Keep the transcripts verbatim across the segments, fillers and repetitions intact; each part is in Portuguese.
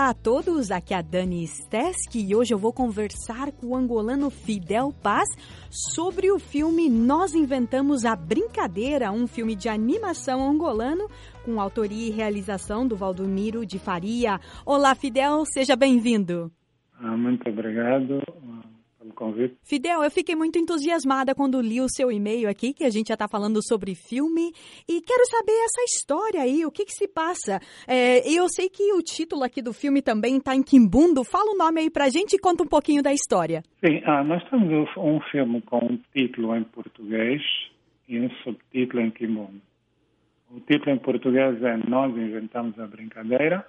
Olá a todos, aqui é a Dani Steski e hoje eu vou conversar com o angolano Fidel Paz sobre o filme Nós Inventamos a Brincadeira, um filme de animação angolano com autoria e realização do Valdomiro de Faria. Olá Fidel, seja bem-vindo. Ah, muito obrigado pelo convite. Fidel, eu fiquei muito entusiasmada quando li o seu e-mail aqui, que a gente já está falando sobre filme, e quero saber essa história aí, o que que se passa. É, eu sei que o título aqui do filme também está em Quimbundo. Fala o nome aí pra gente e conta um pouquinho da história. Sim, ah, nós temos um filme com um título em português e um subtítulo em Quimbundo. O título em português é Nós Inventamos a Brincadeira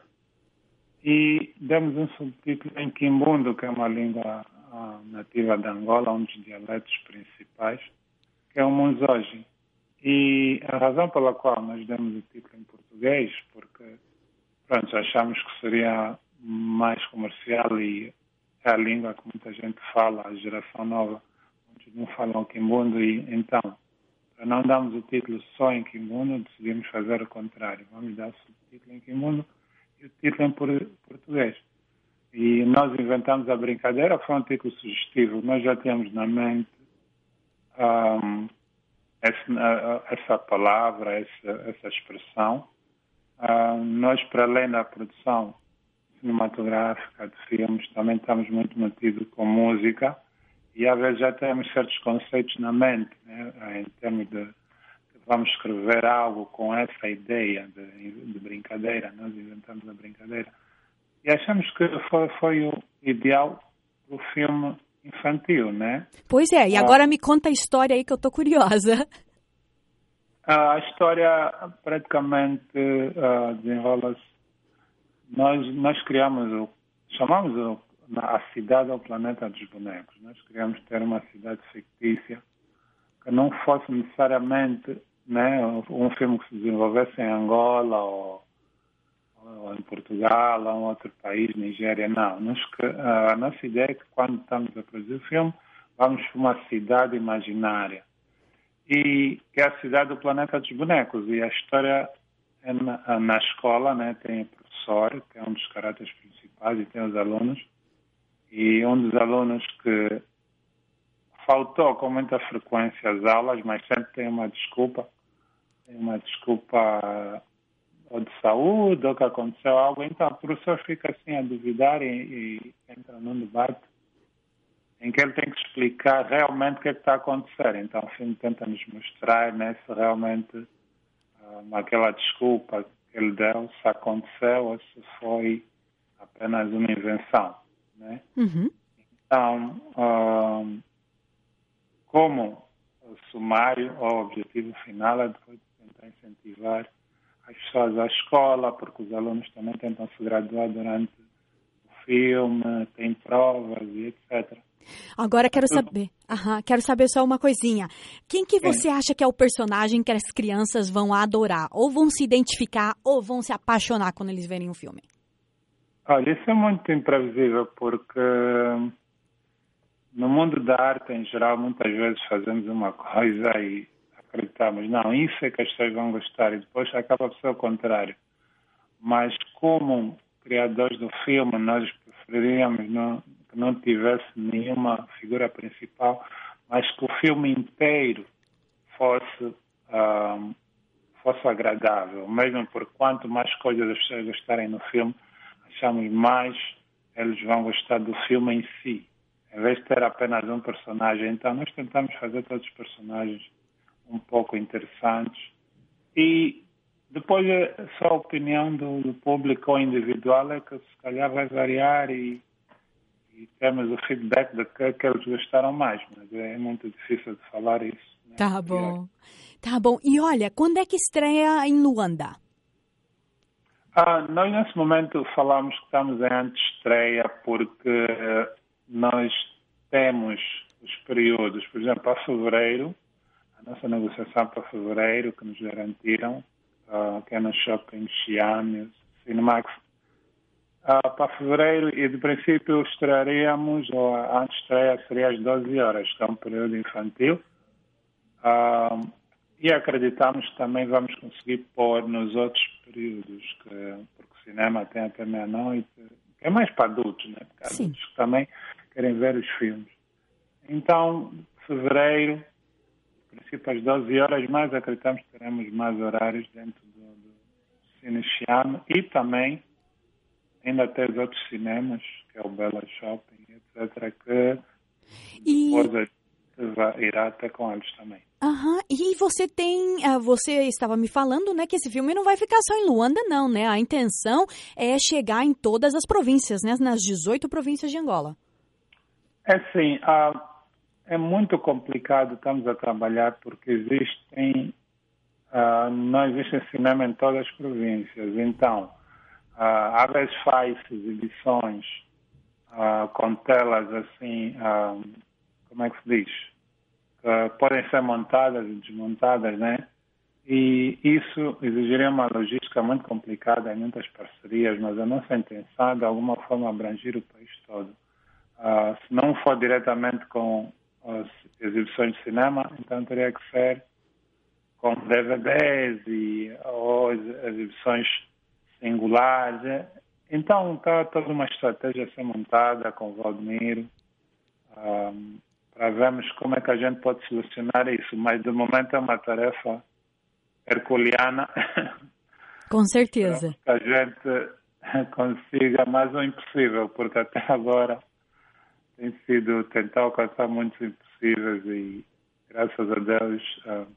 e demos um subtítulo em Quimbundo, que é uma língua ah, nativa de Angola, um dos dialetos principais, que é o Munzoji. E a razão pela qual nós demos o título em português, porque pronto, achamos que seria mais comercial e é a língua que muita gente fala, a geração nova, muitos não falam Quimbundo, e então, para não darmos o título só em Quimbundo, decidimos fazer o contrário. Vamos dar o subtítulo em Quimbundo e o título em português. E nós inventamos a brincadeira, foi um título sugestivo. Nós já tínhamos na mente um, essa, essa palavra, essa, essa expressão. Uh, nós, para além da produção cinematográfica de filmes, também estamos muito metidos com música e às vezes já temos certos conceitos na mente, né, em termos de vamos escrever algo com essa ideia de, de brincadeira. Nós inventamos a brincadeira. E achamos que foi, foi o ideal do filme infantil, né? Pois é, e agora ah, me conta a história aí que eu tô curiosa. A história praticamente uh, desenrola-se. Nós, nós criamos, o, chamamos o, a cidade ao planeta dos bonecos. Nós queríamos ter uma cidade fictícia que não fosse necessariamente, né, um filme que se desenvolvesse em Angola ou, ou em Portugal ou em outro país, Nigéria, não. Nós, a nossa ideia é que quando estamos a produzir o filme, vamos para uma cidade imaginária, e que é a cidade do planeta dos bonecos. E a história é na, na escola, né, tem o professor, que é um dos caráteres principais, e tem os alunos, e um dos alunos que faltou com muita frequência às aulas, mas sempre tem uma desculpa, tem uma desculpa ou de saúde, ou que aconteceu algo, então o professor fica assim a duvidar e, e entra num debate em que ele tem que explicar realmente o que é que está a acontecer. Então o filme tenta nos mostrar, né, se realmente um, aquela desculpa que ele deu, se aconteceu ou se foi apenas uma invenção, né? Uhum. Então, um, como o sumário ou o objetivo final é depois de tentar incentivar as pessoas à escola, porque os alunos também tentam se graduar durante o filme, tem provas e etcétera. Agora quero saber, aham, quero saber só uma coisinha. Quem que você acha que é o personagem que as crianças vão adorar? Ou vão se identificar, ou vão se apaixonar quando eles verem o filme? Olha, isso é muito imprevisível, porque no mundo da arte, em geral, muitas vezes fazemos uma coisa e acreditamos, não, isso é que as pessoas vão gostar, e depois acaba por ser o contrário. Mas como criadores do filme, nós preferiríamos não, que não tivesse nenhuma figura principal, mas que o filme inteiro fosse, um, fosse agradável, mesmo por quanto mais coisas as pessoas gostarem no filme, achamos mais eles vão gostar do filme em si, em vez de ter apenas um personagem. Então nós tentamos fazer todos os personagens um pouco interessantes e depois só a opinião do, do público ou individual é que se calhar vai variar e, e temos o feedback de que, que eles gostaram mais, mas é muito difícil de falar isso, né? Tá bom, tá bom. E olha, quando é que estreia em Luanda? Ah, nós nesse momento falamos que estamos em antestreia porque nós temos os períodos, por exemplo, para fevereiro, a nossa negociação para fevereiro que nos garantiram, uh, que é no Shopping Xi'an, Cinemax, uh, para fevereiro, e de princípio estrearíamos, ou a antestreia seria às doze horas, que é um período infantil, uh, e acreditamos que também vamos conseguir pôr nos outros períodos, que, porque o cinema tem até meia-noite, É mais para adultos, né? Porque Sim. adultos também querem ver os filmes. Então, fevereiro, a princípio às doze horas, mas acreditamos que teremos mais horários dentro do, do Cine Chiano e também ainda tem os outros cinemas, que é o Bela Shopping, etcétera, que E... depois irá até com eles também. Aham, e você tem, você estava me falando, né, que esse filme não vai ficar só em Luanda, não, né? A intenção é chegar em todas as províncias, né? Nas dezoito províncias de Angola. É sim, uh, é muito complicado, estamos a trabalhar porque existem, uh, não existe cinema em todas as províncias, então, uh, às vezes faz exibições uh, com telas assim, uh, como é que se diz? Uh, podem ser montadas e desmontadas, né? E isso exigiria uma logística muito complicada em muitas parcerias, mas a nossa intenção é de alguma forma abranger o país todo. Uh, se não for diretamente com as exibições de cinema, então teria que ser com D V Ds e, ou exibições singulares. Então está toda uma estratégia a ser montada com o Valdemiro, um, para vermos como é que a gente pode solucionar isso, mas de momento é uma tarefa herculeana. Com certeza. Que a gente consiga mais o impossível, porque até agora tem sido tentar alcançar muitos impossíveis e, graças a Deus, uh,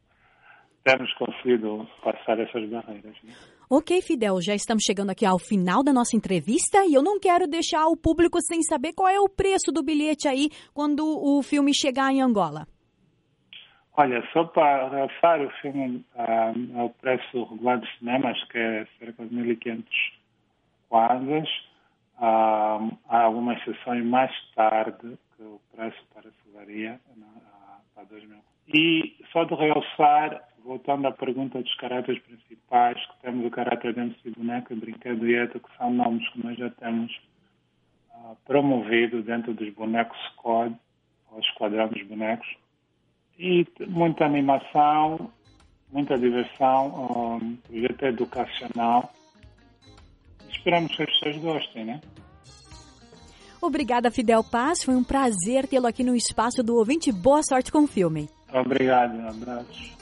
temos conseguido passar essas barreiras. Né? Ok, Fidel, já estamos chegando aqui ao final da nossa entrevista e eu não quero deixar o público sem saber qual é o preço do bilhete aí quando o filme chegar em Angola. Olha, só para realçar, o filme uh, ao preço regular dos cinemas, que é cerca de mil e quinhentos kwanzas. Uh, há algumas sessões mais tarde que o preço parece varia uh, para dois mil. E só de realçar, voltando à pergunta dos caráteres principais, que temos o caráter de M C Boneco e Brinquedo Ieto, que são nomes que nós já temos uh, promovido dentro dos bonecos Squad, ou Esquadrão dos Bonecos. E muita animação, muita diversão, um projeto educacional. Esperamos que as pessoas gostem, né? Obrigada, Fidel Paz. Foi um prazer tê-lo aqui no Espaço do Ouvinte. Boa sorte com o filme. Obrigado, um abraço.